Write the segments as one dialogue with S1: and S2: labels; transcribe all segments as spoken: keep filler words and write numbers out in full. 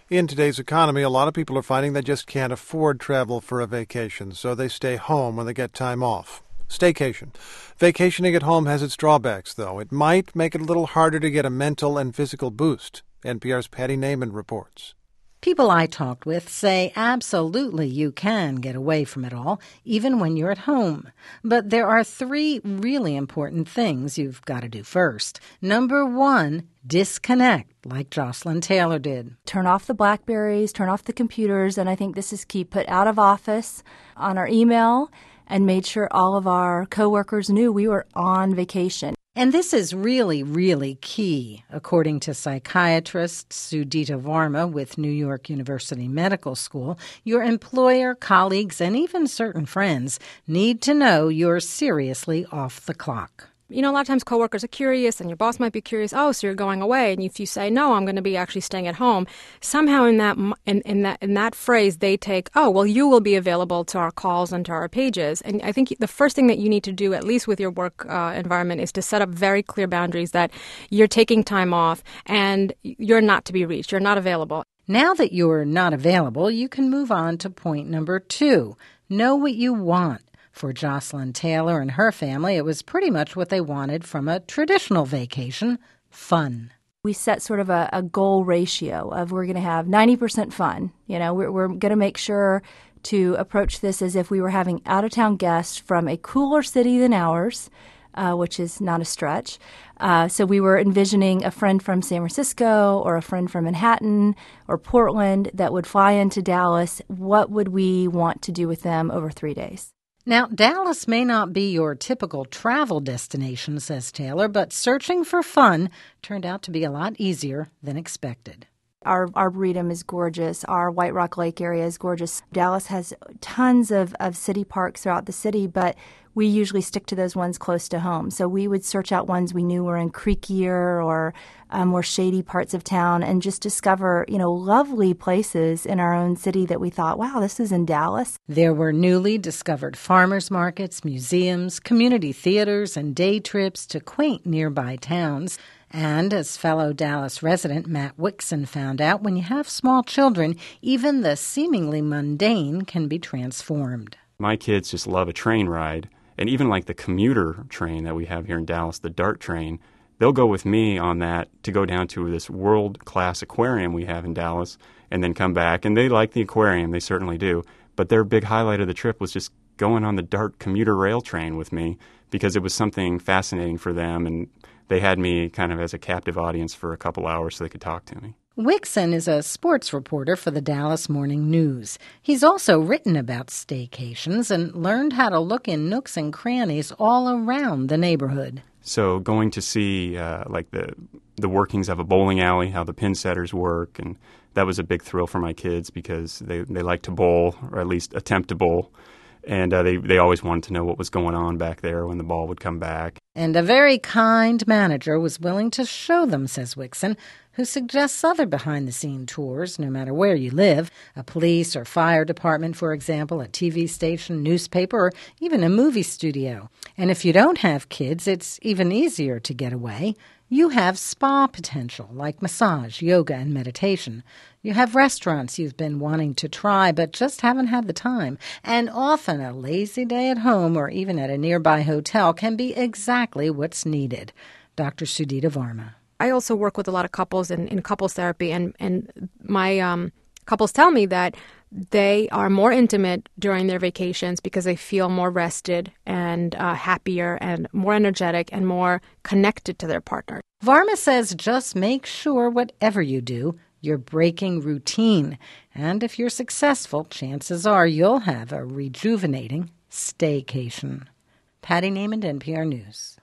S1: In today's economy, a lot of people are finding they just can't afford travel for a vacation, so they stay home when they get time off. Staycation. Vacationing at home has its drawbacks, though. It might make it a little harder to get a mental and physical boost. N P R's Patty Naiman reports.
S2: People I talked with say absolutely you can get away from it all, even when you're at home. But there are three really important things you've got to do first. Number one, disconnect, like Jocelyn Taylor did.
S3: Turn off the Blackberries, turn off the computers, and I think this is key. Put out of office on our email and made sure all of our coworkers knew we were on vacation.
S2: And this is really, really key, according to psychiatrist Sudhita Varma with New York University Medical School. Your employer, colleagues, and even certain friends need to know you're seriously off the clock.
S4: You know, a lot of times coworkers are curious and your boss might be curious, oh, so you're going away. And if you say, no, I'm going to be actually staying at home, somehow in that in, in that in that phrase, they take, oh, well, you will be available to our calls and to our pages. And I think the first thing that you need to do, at least with your work uh, environment, is to set up very clear boundaries that you're taking time off and you're not to be reached. You're not available.
S2: Now that you're not available, you can move on to point number two. Know what you want. For Jocelyn Taylor and her family, it was pretty much what they wanted from a traditional vacation, fun.
S3: We set sort of a, a goal ratio of we're going to have ninety percent fun. You know, we're, we're going to make sure to approach this as if we were having out-of-town guests from a cooler city than ours, uh, which is not a stretch. Uh, so we were envisioning a friend from San Francisco or a friend from Manhattan or Portland that would fly into Dallas. What would we want to do with them over three days?
S2: Now, Dallas may not be your typical travel destination, says Taylor, but searching for fun turned out to be a lot easier than expected.
S3: Our Arboretum is gorgeous. Our White Rock Lake area is gorgeous. Dallas has tons of, of city parks throughout the city, but we usually stick to those ones close to home. So we would search out ones we knew were in creekier or um, more shady parts of town and just discover, you know, lovely places in our own city that we thought, wow, this is in Dallas.
S2: There were newly discovered farmers markets, museums, community theaters, and day trips to quaint nearby towns. And as fellow Dallas resident Matt Wixon found out, when you have small children, even the seemingly mundane can be transformed.
S5: My kids just love a train ride. And even like the commuter train that we have here in Dallas, the DART train, they'll go with me on that to go down to this world-class aquarium we have in Dallas and then come back. And they like the aquarium, they certainly do. But their big highlight of the trip was just going on the DART commuter rail train with me because it was something fascinating for them. And they had me kind of as a captive audience for a couple hours so they could talk to me.
S2: Wixon is a sports reporter for the Dallas Morning News. He's also written about staycations and learned how to look in nooks and crannies all around the neighborhood.
S5: So going to see uh, like the the workings of a bowling alley, how the pin setters work, and that was a big thrill for my kids because they, they like to bowl, or at least attempt to bowl. And uh, they, they always wanted to know what was going on back there when the ball would come back.
S2: And a very kind manager was willing to show them, says Wixon, who suggests other behind-the-scene tours, no matter where you live, a police or fire department, for example, a T V station, newspaper, or even a movie studio. And if you don't have kids, it's even easier to get away. You have spa potential, like massage, yoga, and meditation. You have restaurants you've been wanting to try but just haven't had the time. And often a lazy day at home or even at a nearby hotel can be exactly what's needed. Doctor Sudhita Varma.
S4: I also work with a lot of couples in, in couples therapy, and, and my um, couples tell me that they are more intimate during their vacations because they feel more rested and uh, happier and more energetic and more connected to their partner.
S2: Varma says just make sure whatever you do, you're breaking routine. And if you're successful, chances are you'll have a rejuvenating staycation. Patty Naiman, N P R News.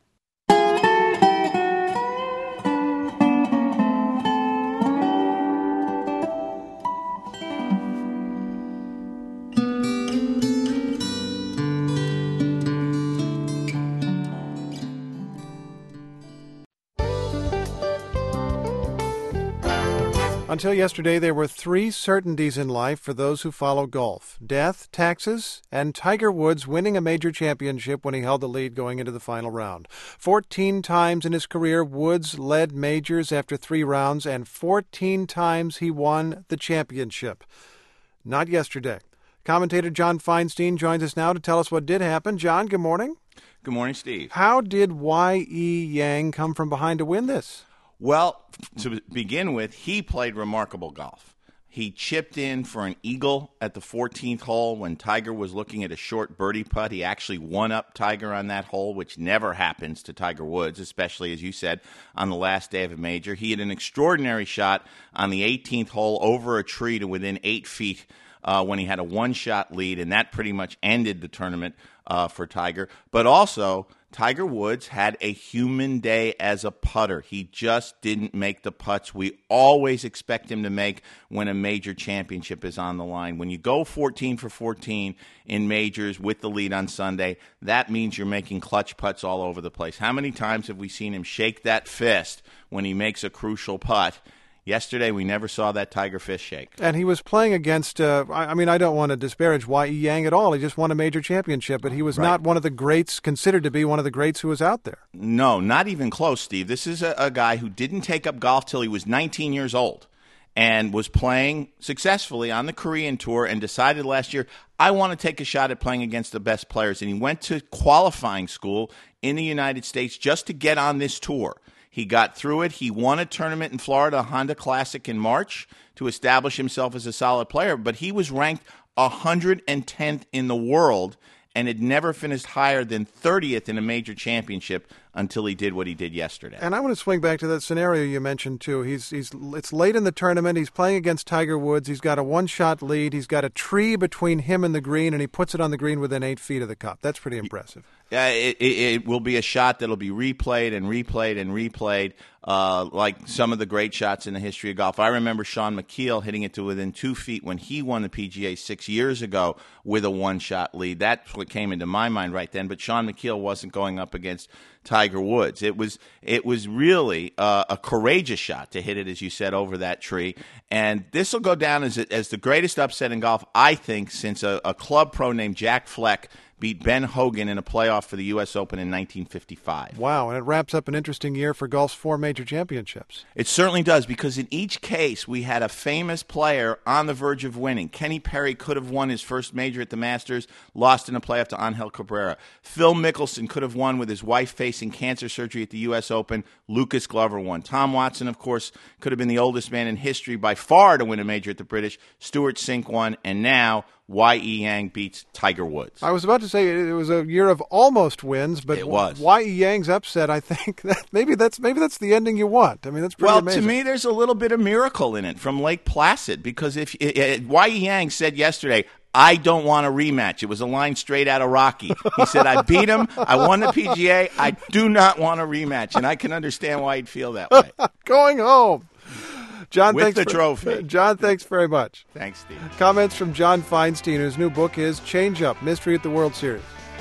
S1: Until yesterday, there were three certainties in life for those who follow golf: death, taxes, and Tiger Woods winning a major championship when he held the lead going into the final round. Fourteen times in his career, Woods led majors after three rounds, and fourteen times he won the championship. Not yesterday. Commentator John Feinstein joins us now to tell us what did happen. John, good morning.
S6: Good morning, Steve.
S1: How did Y E. Yang come from behind to win this?
S6: Well, to begin with, he played remarkable golf. He chipped in for an eagle at the fourteenth hole when Tiger was looking at a short birdie putt. He actually won up Tiger on that hole, which never happens to Tiger Woods, especially, as you said, on the last day of a major. He had an extraordinary shot on the eighteenth hole over a tree to within eight feet uh, when he had a one-shot lead, and that pretty much ended the tournament uh, for Tiger. But also, Tiger Woods had a human day as a putter. He just didn't make the putts we always expect him to make when a major championship is on the line. When you go fourteen for fourteen in majors with the lead on Sunday, that means you're making clutch putts all over the place. How many times have we seen him shake that fist when he makes a crucial putt? Yesterday, we never saw that Tiger fist shake.
S1: And he was playing against, uh, I, I mean, I don't want to disparage Y E. Yang at all. He just won a major championship, but he was
S6: Right.
S1: not one of the greats, considered to be one of the greats who was out there.
S6: No, not even close, Steve. This is a, a guy who didn't take up golf till he was nineteen years old and was playing successfully on the Korean Tour and decided last year, I want to take a shot at playing against the best players. And he went to qualifying school in the United States just to get on this tour. He got through it. He won a tournament in Florida, a Honda Classic in March, to establish himself as a solid player. But he was ranked one hundred tenth in the world and had never finished higher than thirtieth in a major championship until he did what he did yesterday.
S1: And I want to swing back to that scenario you mentioned, too. He's he's It's late in the tournament. He's playing against Tiger Woods. He's got a one-shot lead. He's got a tree between him and the green, and he puts it on the green within eight feet of the cup. That's pretty impressive.
S6: Yeah, it, it, it will be a shot that'll be replayed and replayed and replayed, uh, like some of the great shots in the history of golf. I remember Shawn Micheel hitting it to within two feet when he won the P G A six years ago with a one-shot lead. That's what came into my mind right then. But Shawn Micheel wasn't going up against Tiger Woods. It was it was really uh, a courageous shot to hit it, as you said, over that tree. And this will go down as as the greatest upset in golf, I think, since a, a club pro named Jack Fleck beat Ben Hogan in a playoff for the U S Open in nineteen fifty-five.
S1: Wow, and it wraps up an interesting year for golf's four major championships.
S6: It certainly does, because in each case, we had a famous player on the verge of winning. Kenny Perry could have won his first major at the Masters, lost in a playoff to Angel Cabrera. Phil Mickelson could have won with his wife facing cancer surgery at the U S Open. Lucas Glover won. Tom Watson, of course, could have been the oldest man in history by far to win a major at the British. Stewart Cink won, and now Y E. Yang beats Tiger Woods.
S1: I was about to say it was a year of almost wins, but
S6: It was.
S1: Y E. Yang's upset, I think that maybe that's maybe that's the ending you want. I mean, that's pretty
S6: Well,
S1: amazing.
S6: to me, there's a little bit of miracle in it from Lake Placid, because if it, it, Y E. Yang said yesterday, I don't want a rematch. It was a line straight out of Rocky. He said, I beat him. I won the P G A. I do not want a rematch. And I can understand why he'd feel that way.
S1: Going home. John,
S6: With
S1: thanks
S6: the
S1: for-
S6: trophy.
S1: John, thanks very much.
S6: Thanks, Steve.
S1: Comments from John Feinstein, whose new book is Change Up, Mystery at the World Series.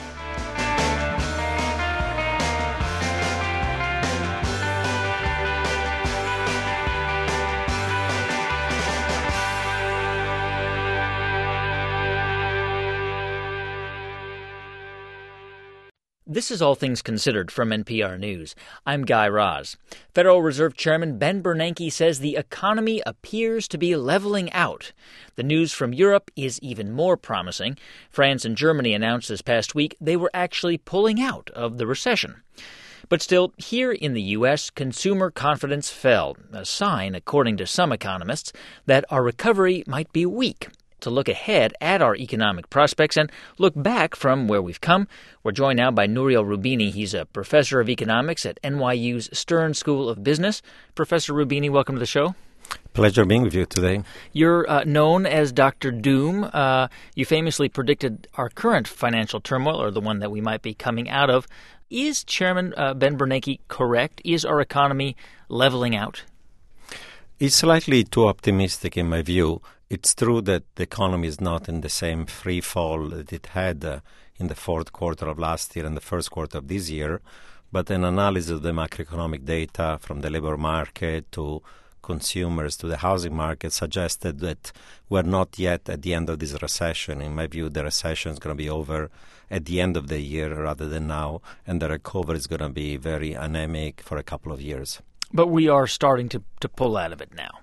S7: This is All Things Considered from N P R News. I'm Guy Raz. Federal Reserve Chairman Ben Bernanke says the economy appears to be leveling out. The news from Europe is even more promising. France and Germany announced this past week they were actually pulling out of the recession. But still, here in the U S, consumer confidence fell, a sign, according to some economists, that our recovery might be weak. To look ahead at our economic prospects and look back from where we've come, we're joined now by Nouriel Roubini. He's a professor of economics at N Y U's Stern School of Business. Professor Roubini, welcome to the show.
S8: Pleasure being with you today.
S7: You're uh, known as Doctor Doom. Uh, you famously predicted our current financial turmoil, or the one that we might be coming out of. Is Chairman uh, Ben Bernanke correct? Is our economy leveling out?
S8: It's slightly too optimistic in my view. It's true that the economy is not in the same free fall that it had uh, in the fourth quarter of last year and the first quarter of this year, but an analysis of the macroeconomic data from the labor market to consumers, to the housing market, suggested that we're not yet at the end of this recession. In my view, the recession is going to be over at the end of the year rather than now, and the recovery is going to be very anemic for a couple of years.
S7: But we are starting to, to pull out of it now.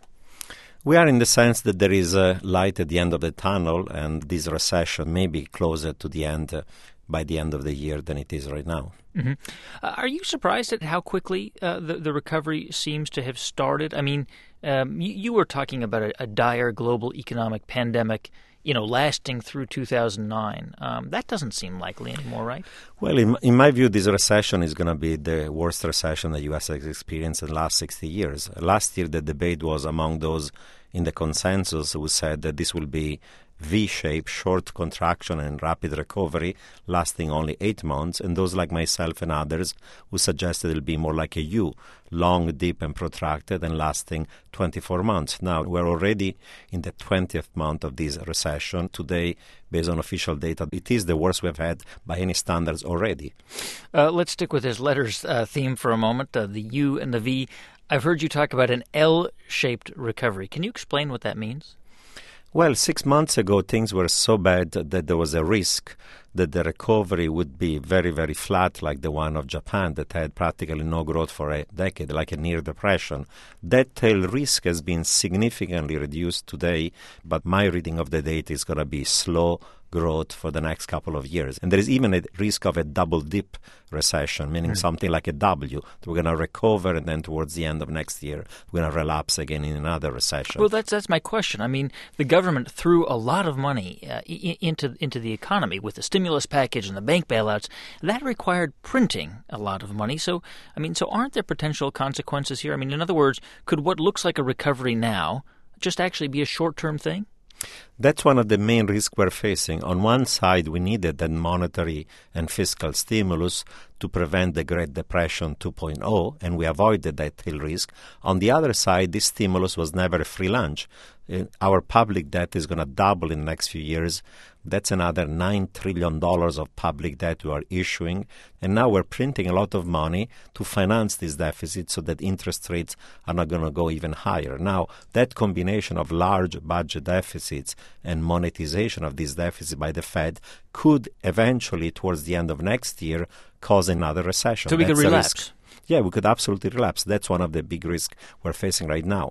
S8: We are in the sense that there is a light at the end of the tunnel, and this recession may be closer to the end uh, by the end of the year than it is right now.
S7: Mm-hmm. Uh, are you surprised at how quickly uh, the, the recovery seems to have started? I mean, um, you, you were talking about a, a dire global economic pandemic, you know, lasting through two thousand nine. Um, that doesn't seem likely anymore, right?
S8: Well, in, in my view, this recession is going to be the worst recession the U S has experienced in the last sixty years. Last year, the debate was among those in the consensus who said that this will be V-shaped, short contraction and rapid recovery lasting only eight months, and those like myself and others who suggested it'll be more like a U, long, deep and protracted and lasting twenty-four months. Now, we're already in the twentieth month of this recession. Today, based on official data, it is the worst we've had by any standards already.
S7: Uh, let's stick with this letters uh, theme for a moment, uh, the U and the V. I've heard you talk about an L-shaped recovery. Can you explain what that means?
S8: Well, six months ago, things were so bad that there was a risk that the recovery would be very, very flat, like the one of Japan that had practically no growth for a decade, like a near depression. That tail risk has been significantly reduced today, but my reading of the data is going to be slow growth for the next couple of years. And there is even a risk of a double dip recession, meaning mm. something like a W. We're going to recover, and then towards the end of next year, we're going to relapse again in another recession.
S7: Well, that's that's my question. I mean, the government threw a lot of money uh, I- into into the economy with the stimulus package and the bank bailouts. That required printing a lot of money. So, I mean, so aren't there potential consequences here? I mean, in other words, could what looks like a recovery now just actually be a short-term thing?
S8: That's one of the main risks we're facing. On one side, we needed that monetary and fiscal stimulus to prevent the Great Depression two point oh, and we avoided that tail risk. On the other side, this stimulus was never a free lunch. Uh, our public debt is going to double in the next few years. That's another nine trillion dollars of public debt we are issuing. And now we're printing a lot of money to finance this deficit so that interest rates are not going to go even higher. Now, that combination of large budget deficits and monetization of this deficit by the Fed could eventually, towards the end of next year, cause another recession.
S7: So we
S8: That's
S7: could relapse.
S8: Yeah, we could absolutely relapse. That's one of the big risks we're facing right now.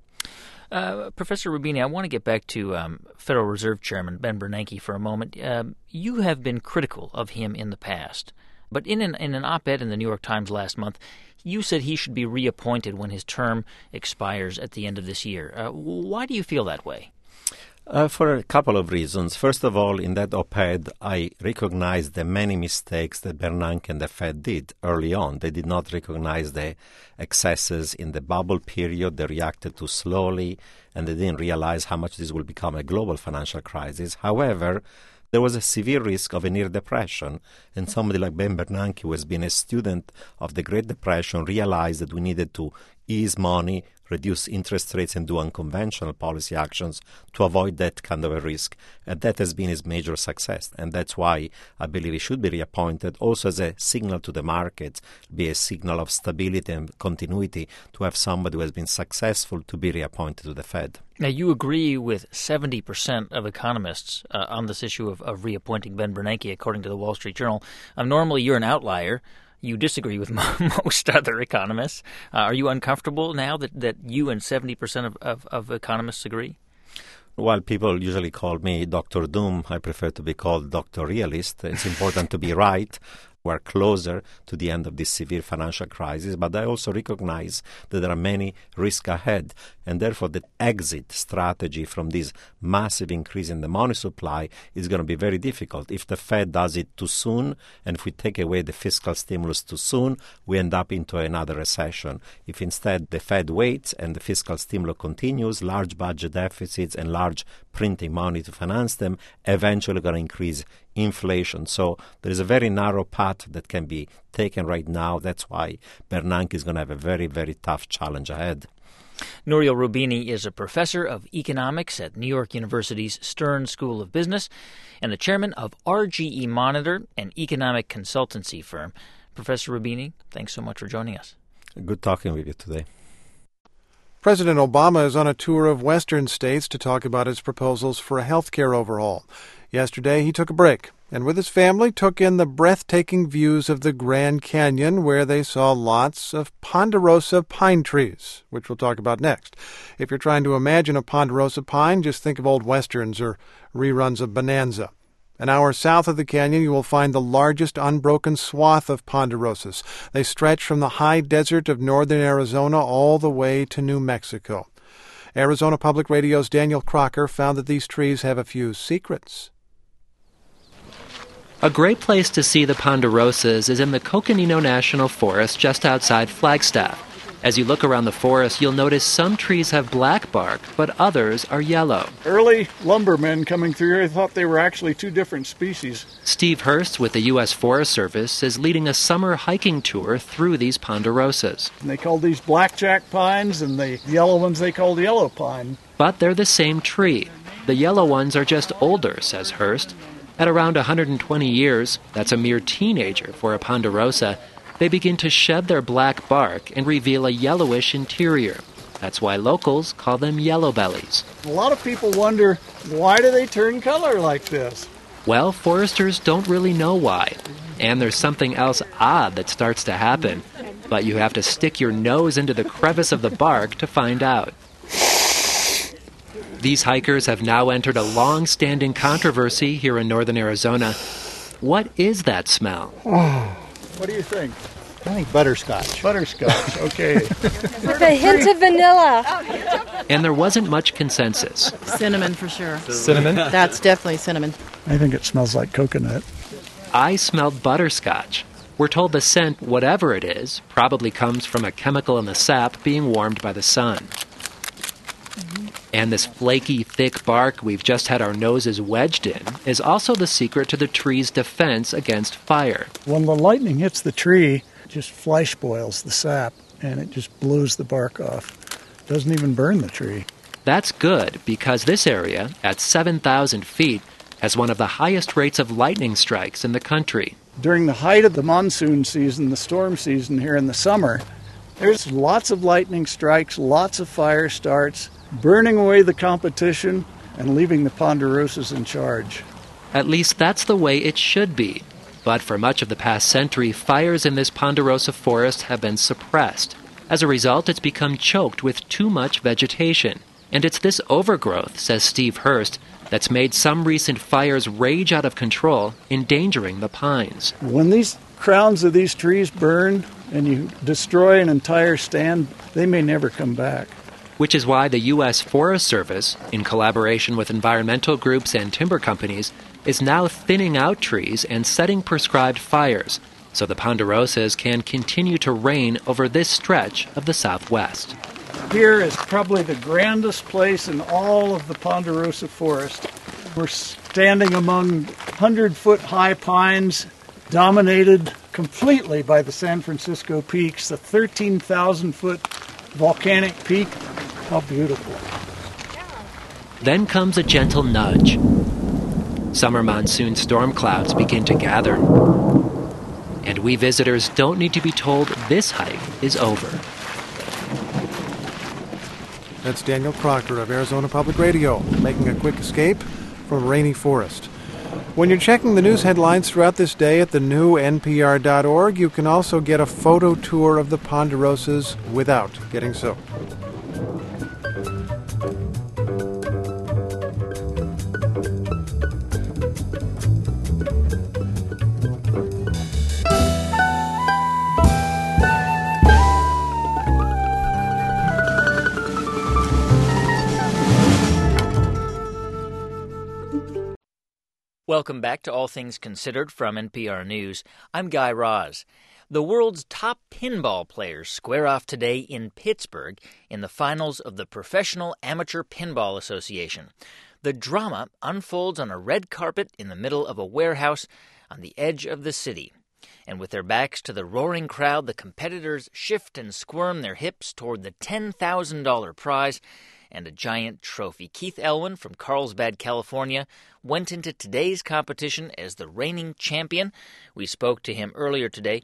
S7: Uh, Professor Roubini, I want to get back to um, Federal Reserve Chairman Ben Bernanke for a moment. Um, you have been critical of him in the past, but in an, in an op-ed in the New York Times last month, you said he should be reappointed when his term expires at the end of this year. Uh, why do you feel that way?
S8: Uh, for a couple of reasons. First of all, in that op-ed, I recognized the many mistakes that Bernanke and the Fed did early on. They did not recognize the excesses in the bubble period. They reacted too slowly, and they didn't realize how much this will become a global financial crisis. However, there was a severe risk of a near depression, and somebody like Ben Bernanke, who has been a student of the Great Depression, realized that we needed to ease money, reduce interest rates, and do unconventional policy actions to avoid that kind of a risk. And that has been his major success. And that's why I believe he should be reappointed, also as a signal to the markets, be a signal of stability and continuity to have somebody who has been successful to be reappointed to the Fed.
S7: Now, you agree with seventy percent of economists uh, on this issue of, of reappointing Ben Bernanke, according to the Wall Street Journal. Um, normally, you're an outlier. You disagree with most other economists. Uh, are you uncomfortable now that, that you and seventy percent of, of, of economists agree?
S8: While people usually call me Doctor Doom, I prefer to be called Doctor Realist. It's important to be right. We're closer to the end of this severe financial crisis, but I also recognize that there are many risks ahead, and therefore the exit strategy from this massive increase in the money supply is going to be very difficult. If the Fed does it too soon, and if we take away the fiscal stimulus too soon, we end up into another recession. If instead the Fed waits and the fiscal stimulus continues, large budget deficits and large printing money to finance them, eventually going to increase inflation. So there is a very narrow path that can be taken right now. That's why Bernanke is going to have a very, very tough challenge ahead.
S7: Nouriel Roubini is a professor of economics at New York University's Stern School of Business and the chairman of R G E Monitor, an economic consultancy firm. Professor Roubini, thanks so much for joining us.
S8: Good talking with you today.
S1: President Obama is on a tour of western states to talk about his proposals for a health care overhaul. Yesterday, he took a break and with his family took in the breathtaking views of the Grand Canyon, where they saw lots of ponderosa pine trees, which we'll talk about next. If you're trying to imagine a ponderosa pine, just think of old westerns or reruns of Bonanza. An hour south of the canyon, you will find the largest unbroken swath of ponderosas. They stretch from the high desert of northern Arizona all the way to New Mexico. Arizona Public Radio's Daniel Crocker found that these trees have a few secrets.
S9: A great place to see the ponderosas is in the Coconino National Forest just outside Flagstaff. As you look around the forest, you'll notice some trees have black bark, but others are yellow.
S10: Early lumbermen coming through here thought they were actually two different species.
S9: Steve Hurst with the U S Forest Service is leading a summer hiking tour through these ponderosas.
S10: And they called these blackjack pines, and the yellow ones they called yellow pine.
S9: But they're the same tree. The yellow ones are just older, says Hurst. At around one hundred twenty years, that's a mere teenager for a ponderosa, they begin to shed their black bark and reveal a yellowish interior. That's why locals call them yellow bellies.
S10: A lot of people wonder, why do they turn color like this?
S9: Well, foresters don't really know why. And there's something else odd that starts to happen. But you have to stick your nose into the crevice of the bark to find out. These hikers have now entered a long-standing controversy here in northern Arizona. What is that smell?
S10: What do you think?
S11: I think butterscotch.
S10: Butterscotch, okay.
S12: With a hint of vanilla.
S9: And there wasn't much consensus.
S13: Cinnamon for sure.
S14: Cinnamon?
S13: That's definitely cinnamon.
S10: I think it smells like coconut.
S9: I smelled butterscotch. We're told the scent, whatever it is, probably comes from a chemical in the sap being warmed by the sun. And this flaky, thick bark we've just had our noses wedged in is also the secret to the tree's defense against fire.
S10: When the lightning hits the tree, it just flash boils the sap, and it just blows the bark off. It doesn't even burn the tree.
S9: That's good, because this area, at seven thousand feet, has one of the highest rates of lightning strikes in the country.
S10: During the height of the monsoon season, the storm season here in the summer, there's lots of lightning strikes, lots of fire starts, burning away the competition and leaving the ponderosas in charge.
S9: At least that's the way it should be. But for much of the past century, fires in this ponderosa forest have been suppressed. As a result, it's become choked with too much vegetation. And it's this overgrowth, says Steve Hurst, that's made some recent fires rage out of control, endangering the pines.
S10: When these crowns of these trees burn and you destroy an entire stand, they may never come back.
S9: Which is why the U S Forest Service, in collaboration with environmental groups and timber companies, is now thinning out trees and setting prescribed fires so the ponderosas can continue to reign over this stretch of the Southwest.
S10: Here is probably the grandest place in all of the ponderosa forest. We're standing among hundred-foot-high pines, dominated completely by the San Francisco Peaks, the thirteen thousand foot volcanic peak. How beautiful.
S9: Then comes a gentle nudge. Summer monsoon storm clouds begin to gather. And we visitors don't need to be told this hike is over.
S1: That's Daniel Crocker of Arizona Public Radio, making a quick escape from a rainy forest. When you're checking the news headlines throughout this day at the new N P R dot org, you can also get a photo tour of the ponderosas without getting soaked.
S7: Welcome back to All Things Considered from N P R News. I'm Guy Raz. The world's top pinball players square off today in Pittsburgh in the finals of the Professional Amateur Pinball Association. The drama unfolds on a red carpet in the middle of a warehouse on the edge of the city. And with their backs to the roaring crowd, the competitors shift and squirm their hips toward the ten thousand dollars prize and a giant trophy. Keith Elwin from Carlsbad, California, went into today's competition as the reigning champion. We spoke to him earlier today.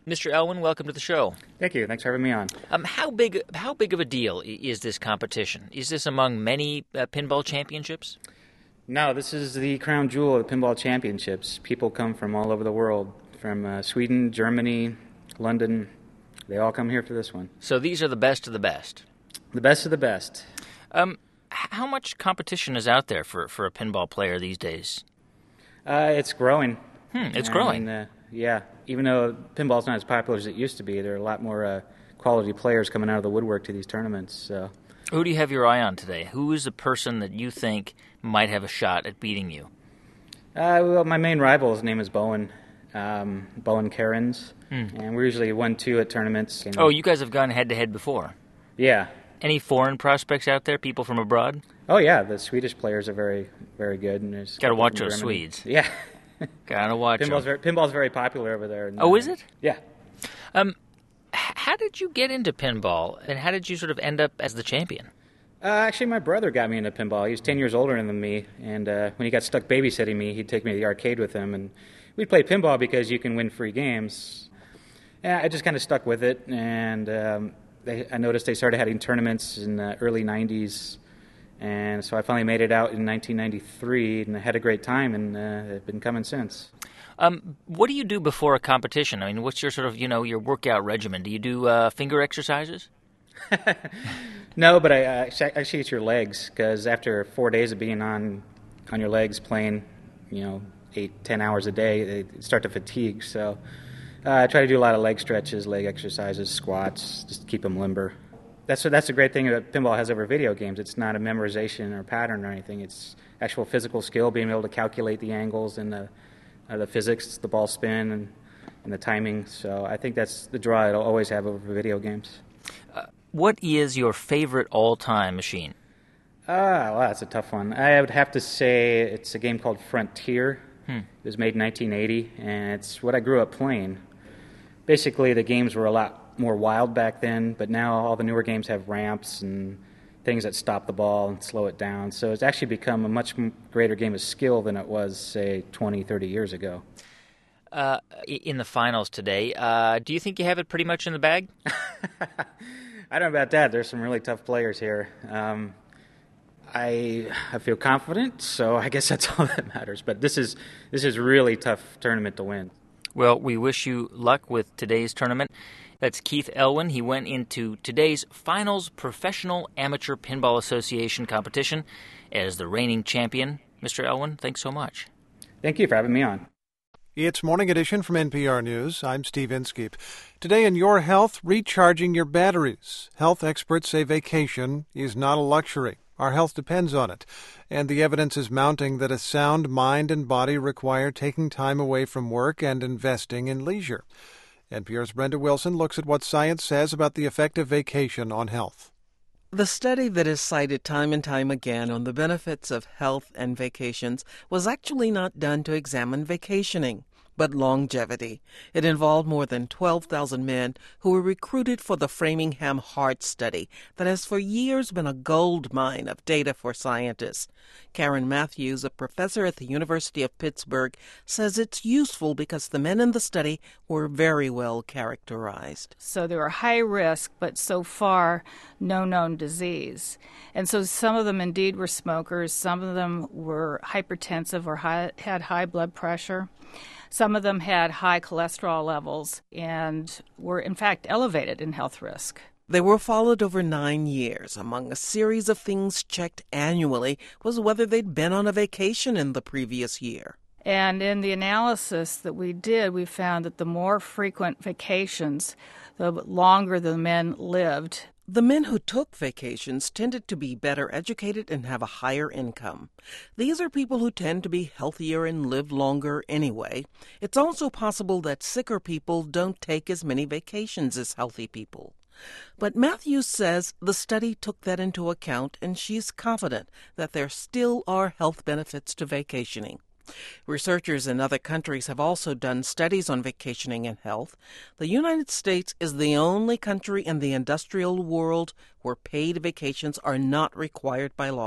S7: Mister Elwin, welcome to the show.
S14: Thank you. Thanks for having me on.
S7: Um, how big how big of a deal is this competition? Is this among many uh, pinball championships?
S14: No, this is the crown jewel of the pinball championships. People come from all over the world, from uh, Sweden, Germany, London. They all come here for this one.
S7: So these are the best of the best?
S14: The best of the best.
S7: Um, how much competition is out there for, for a pinball player these days?
S14: Uh, it's growing.
S7: Hmm, it's
S14: I
S7: growing.
S14: mean, uh, yeah, even though pinball's not as popular as it used to be, there are a lot more uh, quality players coming out of the woodwork to these tournaments. So.
S7: Who do you have your eye on today? Who is the person that you think might have a shot at beating you?
S14: Uh, well, my main rival, his name is Bowen, um, Bowen Kerins, hmm. and we're usually one two at tournaments.
S7: Oh, you guys have gone head-to-head before?
S14: Yeah.
S7: Any foreign prospects out there, people from abroad?
S14: Oh, yeah, the Swedish players are very, very good. And there's
S7: Got to watch those Swedes.
S14: Yeah.
S7: Got to watch
S14: pinball's
S7: them.
S14: Very, pinball's very popular over there. And,
S7: oh,
S14: uh,
S7: is it?
S14: Yeah.
S7: Um, how did you get into pinball, and how did you sort of end up as the champion?
S14: Uh, actually, my brother got me into pinball. He was ten years older than me, and uh, when he got stuck babysitting me, he'd take me to the arcade with him, and we'd play pinball because you can win free games. Yeah, I just kind of stuck with it, and um, they, I noticed they started having tournaments in the early nineties, and so I finally made it out in nineteen ninety-three, and I had a great time, and uh, I've been coming since.
S7: Um, what do you do before a competition? I mean, what's your sort of, you know, your workout regimen? Do you do uh, finger exercises?
S14: No, but I uh, actually it's your legs, because after four days of being on on your legs playing, you know, eight, ten hours a day, they start to fatigue. So uh, I try to do a lot of leg stretches, leg exercises, squats, just to keep them limber. That's that's a great thing that pinball has over video games. It's not a memorization or pattern or anything. It's actual physical skill, being able to calculate the angles and the uh, the physics, the ball spin, and, and the timing. So I think that's the draw it'll always have over video games.
S7: Uh, what is your favorite all-time machine?
S14: Ah, well, that's a tough one. I would have to say it's a game called Frontier.
S7: Hmm.
S14: It was made in nineteen eighty, and it's what I grew up playing. Basically, the games were a lot more wild back then, but now all the newer games have ramps and things that stop the ball and slow it down. So it's actually become a much greater game of skill than it was, say, twenty, thirty years ago.
S7: Uh, in the finals today, uh, do you think you have it pretty much in the bag?
S14: I don't know about that. There's some really tough players here. Um, I I feel confident, so I guess that's all that matters. But this is this is a really tough tournament to win.
S7: Well, we wish you luck with today's tournament. That's Keith Elwin. He went into today's finals Professional Amateur Pinball Association competition as the reigning champion. Mister Elwin, thanks so much.
S14: Thank you for having me on.
S1: It's Morning Edition from N P R News. I'm Steve Inskeep. Today in Your Health, recharging your batteries. Health experts say vacation is not a luxury. Our health depends on it. And the evidence is mounting that a sound mind and body require taking time away from work and investing in leisure. N P R's Brenda Wilson looks at what science says about the effect of vacation on health.
S15: The study that is cited time and time again on the benefits of health and vacations was actually not done to examine vacationing, but longevity. It involved more than twelve thousand men who were recruited for the Framingham Heart Study that has for years been a gold mine of data for scientists. Karen Matthews, a professor at the University of Pittsburgh, says it's useful because the men in the study were very well characterized.
S16: So they were high risk, but so far no known disease. And so some of them indeed were smokers, some of them were hypertensive or high, had high blood pressure. Some of them had high cholesterol levels and were, in fact, elevated in health risk.
S15: They were followed over nine years. Among a series of things checked annually was whether they'd been on a vacation in the previous year.
S16: And in the analysis that we did, we found that the more frequent vacations, the longer the men lived.
S15: The men who took vacations tended to be better educated and have a higher income. These are people who tend to be healthier and live longer anyway. It's also possible that sicker people don't take as many vacations as healthy people. But Matthews says the study took that into account, and she's confident that there still are health benefits to vacationing. Researchers in other countries have also done studies on vacationing and health. The United States is the only country in the industrial world where paid vacations are not required by law.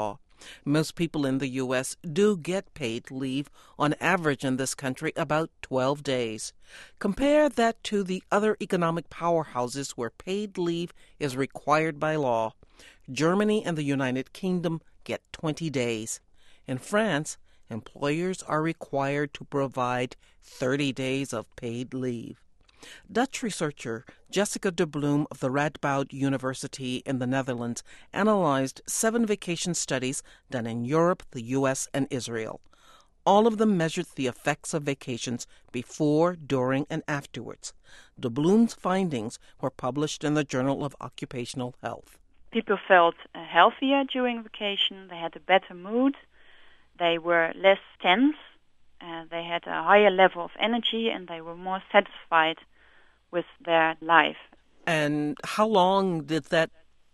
S15: Most people in the U S do get paid leave, on average in this country about twelve days. Compare that to the other economic powerhouses where paid leave is required by law. Germany and the United Kingdom get twenty days. In France, employers are required to provide thirty days of paid leave. Dutch researcher Jessica de Bloem of the Radboud University in the Netherlands analyzed seven vacation studies done in Europe, the U S, and Israel. All of them measured the effects of vacations before, during, and afterwards. De Bloem's findings were published in the Journal of Occupational Health.
S17: People felt uh, healthier during vacation. They had a better mood. They were less tense. Uh, they had a higher level of energy, and they were more satisfied with their life.
S15: And how long did that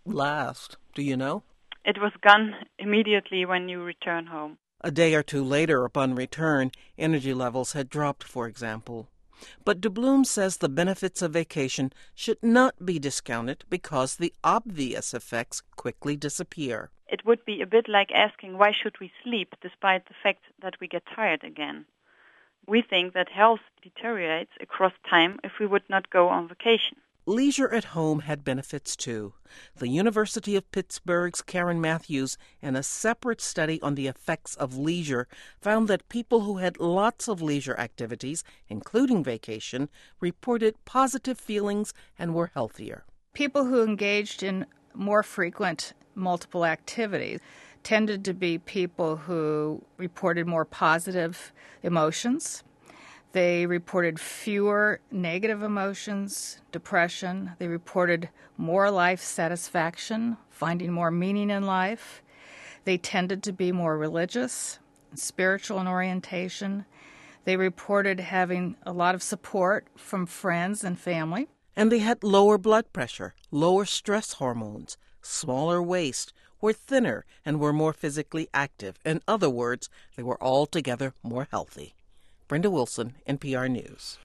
S15: last? Do you know?
S17: It was gone immediately when you return home.
S15: A day or two later, upon return, energy levels had dropped, for example. But de Bloem says the benefits of vacation should not be discounted because the obvious effects quickly disappear.
S17: It would be a bit like asking why should we sleep despite the fact that we get tired again. We think that health deteriorates across time if we would not go on vacation.
S15: Leisure at home had benefits too. The University of Pittsburgh's Karen Matthews, in a separate study on the effects of leisure, found that people who had lots of leisure activities, including vacation, reported positive feelings and were healthier.
S16: People who engaged in more frequent multiple activities tended to be people who reported more positive emotions. They reported fewer negative emotions, depression. They reported more life satisfaction, finding more meaning in life. They tended to be more religious, spiritual in orientation. They reported having a lot of support from friends and family.
S15: And they had lower blood pressure, lower stress hormones, smaller waist, were thinner, and were more physically active. In other words, they were altogether more healthy. Brenda Wilson, N P R News.